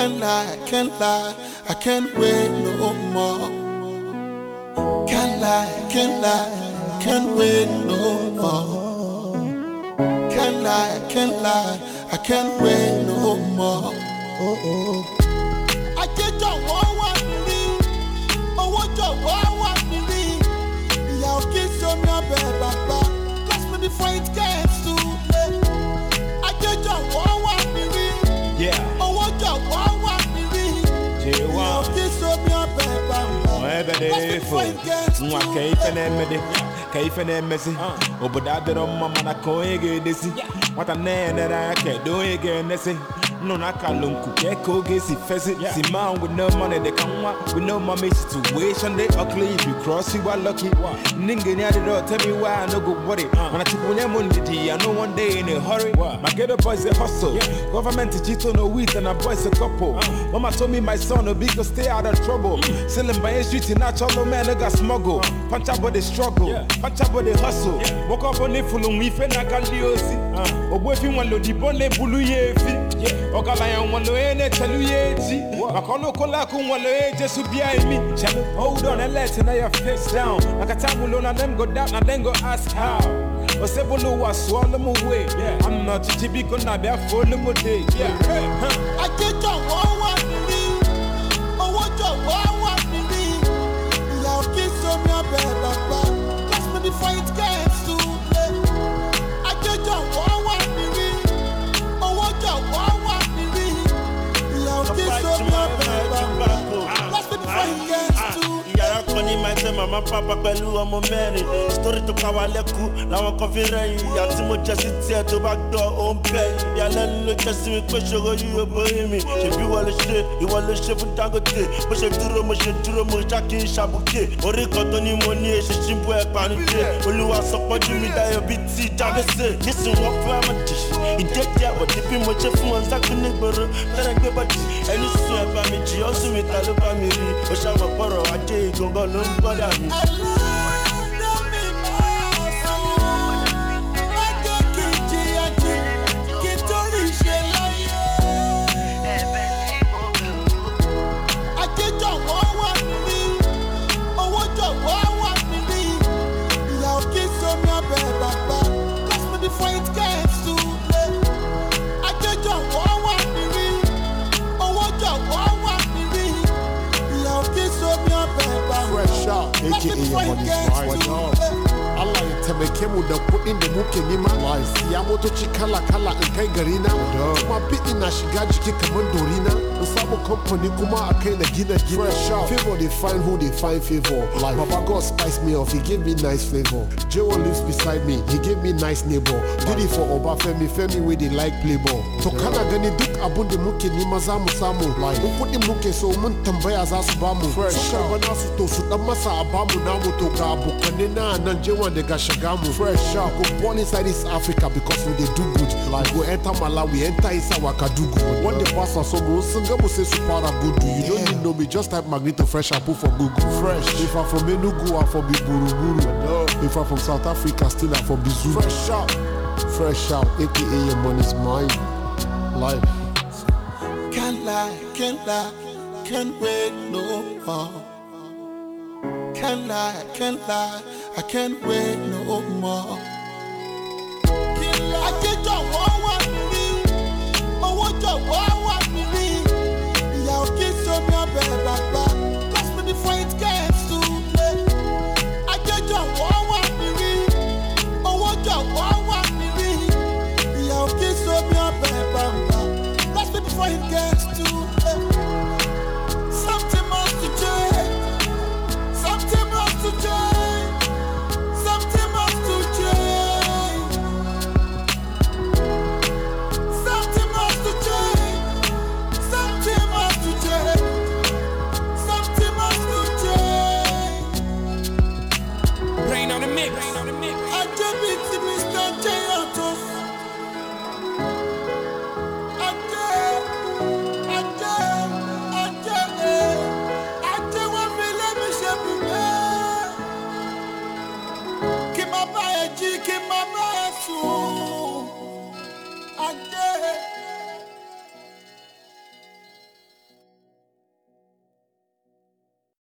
Can't lie, can't lie, I can't wait no more. Can't lie, can't wait no more. Can't lie, I can't wait no more. I can't go on me. Oh, what you want me? Y'all kiss on your bed, Baba. Bless me before it gets too late. I can't go on me. Yeah. Oh, what you want me? Y'all kiss on your bed, Baba. Bless me before it gets too late. Kaifene messy, Obadad on Mamma Koege desi. What a name that I can't do again, Nessie. No, I can't look Keko Gacy Fezzy. See, man with no money, they come up with no mommy situation. They ugly if you cross, you are lucky. Ninga near the door, tell me why I no go worry. When I took one day, I know one day in a hurry. My ghetto boys, they hustle. Government is no wheat and a boys a couple. Mama told me my son will be to stay out of trouble. Selling by a street in natural man, I got smuggle. Punch up with the struggle, punch up with the hustle. Walk up on the full of me, Fena Caliosi. Or if you want to debone Bulu. Ogalayan one loene teluyeti. Makono kola kun one loe just to behind me. Hold on and let your face down. Like a time will let them go down and then go ask how. Osebolo was swallow them away. I'm not chibi gonna be a full of day. I get your one me. Oh, what you want me? Y'all kiss on your bed, Baba. Bless me before it gets too late. I get your one me. Oh, what you want. Mama papa pẹ̀lú ọmọ mẹ́rin story tó ká wa lẹ́kù làwọn kan fi rẹ̀yìn àti mo jẹ́ sí tiẹ̀ tó bá gbọ́ ó ń bẹ̀yìn ìyàlẹ́nu ló jẹ́ sí mi pé ṣòro yìí ó borí mi ṣèbí ìwọ ló ṣe fún Dangote bó ṣe dúró mo ṣáàkì ń ṣàbùkè orí kan tó ní mo ní èṣì ṣíbú ẹ̀ panudé olúwa sọ pọ́jú mi dayọ̀ bíi ti jábẹ́sẹ̀ nísìnyí wọ́n fẹ́ àmàdì ìdẹ́jẹ́ àbọ̀dé bí mo ṣe fún wọn sákú nígboro tẹ́lẹ̀ gbé bọ́dì ẹni sùn ẹ̀ bá mi jì ọ́ sùn mi ta ló bá mi rí ó ṣàwọ̀ ajé ìgbọ̀ngàn ló ń bọ́dà mi. AKA your money's mine. Allah ya taimake mu da kuɗin da muke nema. Siya motoci kala-kala in kai gari na. Kuma biɗi na shiga jiki kamar dorina. In samu kamfani kuma a kai na gina. Favor they find who they find favor. Baba God spice me off, he gave me nice flavor. J1 lives beside me, he gave me nice neighbor. Did it for Femi where they like play ball. To kana gani duk abun da muke nema za mu samu. In kuɗin muke so mun tambaya za su bamu. Fresh out. Bana su to su dan masa a bamu namu to ga abokane na nan J1 daga Shagamu. Fresh out. Go born inside East Africa because we dey do good. Go enter Malawi, enter inside Wakadugu. When the pass us some Singamu say super good. You don't need know me, just type Magneto Fresh and put for Google. Fresh. If I'm from Enugu, I'm from Buruburu. If I'm from South Africa, still I'm from Bizu. Fresh out, AKA your money's mine. Life. Can't lie, can't wait no more. Can't lie, I can't wait no more. I get your one me. Oh, what you want me? Y'all kiss on your bed, Baba. Bless me before it gets too late. I get your one me. Oh, what you want me? Y'all kiss on your bed, Baba. Bless me before it gets too late. Something must to change. Something must to change. Something must to change. Something must to change. Something must to change. Something must to change. Rain on the mix. I just beat Mr. J. Keep my body, keep my body, I